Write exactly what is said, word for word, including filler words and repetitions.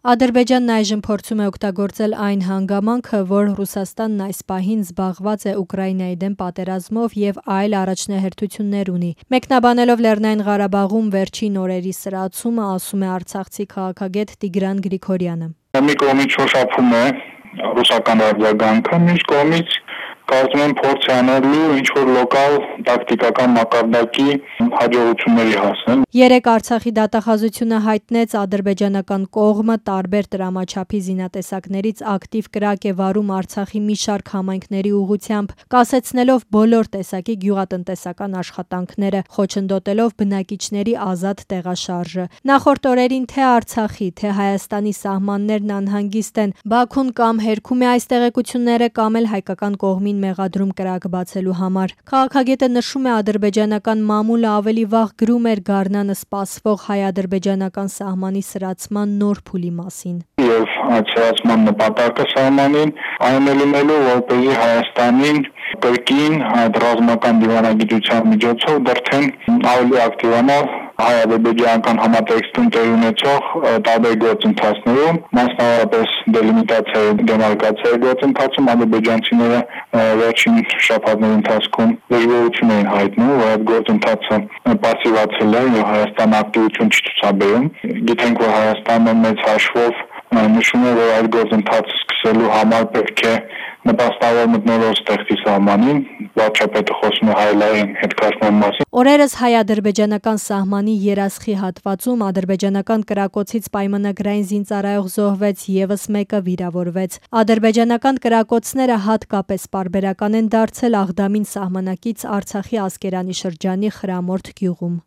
Ադրբեջանն այժմ փորձում է օգտագործել այն հանգամանքը, որ Ռուսաստանն այս պահին զբաղված է Ուկրաինայի դեմ պատերազմով եւ այլ առաջնահերթություններ ունի։ Մեկնաբանելով Լեռնային Ղարաբաղում վերջին օրերի սրացումը, ասում է արցախցի քաղաքագետ Տիգրան Գրիգորյանը։ Մի կողմից շոշափում է ռուսական արձագանքը, մյուս կողմից կարծում եմ փորձ է անելու ինչ-որ լոկալ տակտիկական մակարդակի հաջողությունների հասնել։ Երեկ Արցախի դատախազությունը հայտնեց ադրբեջանական կողմը տարբեր տրամաչափի զինատեսակներից ակտիվ կրակ է վարում Արցախի մի շարք համայնքների ուղղությամբ, կասեցնելով բոլոր տեսակի գյուղատնտեսական աշխատանքները, խոչընդոտելով բնակիչների ազատ տեղաշարժը։ Նախորդ օրերին թե Արցախի, թե Հայաստանի սահմաններն անհանգիստ են, Բաքուն կամ հերքում է այս տեղեկությունները, կամ էլ հայկական կողմին մեղադրում կրակ բացելու համար։ Քաղաքագետը նշում է, ադրբեջանական մամուլը ավելի վաղ գրում էր գարնանը սպասվող հայ-ադրբեջանական սահմանի սրացման նոր փուլի մասին։ Եվ այդ սրացման նպատակը սահմանին այն է լինելու, որպեսզի Հայաստանին կրկին այդ ռազմական դիվանագիտության միջոցով դրդեն ավելի ակտիվանալ հայ-ադրբեջանական համատեքստում տեղի ունեցող տարբեր գործընթացներում, մասնավորապես դելիմիտացիայի դեմարկացիայի գործընթացում ադրբեջանցիները վերջին շաբաթների ընթացքում դժգոհություն էին հայտնում, որ այդ գործընթացը պասիվացել է եւ Հայաստանը ակտիվություն չի ցուցաբերում։ Գիտենք, որ Հայաստանը մեծ հաշվով նշում է, որ այդ գործընթացը սկսելու համար պետք է նպաստավոր մթնոլորտ ստեղծի սահմանին, վարչապետը խոսում է հայ-լայն հետքաշման մասին։ Օրերս հայ-ադրբեջանական սահմանի երասխի հատվածում ադրբեջանական կրակոցից պայմանագրային զինծառայող զոհվեց, եւս մեկը վիրավորվեց։ Ադրբեջանական կրակոցները հատկապես պարբերական են դարձել Աղդամին սահմանակից Արցախի Ասկերանի շրջանի Խրամորդ գյուղում։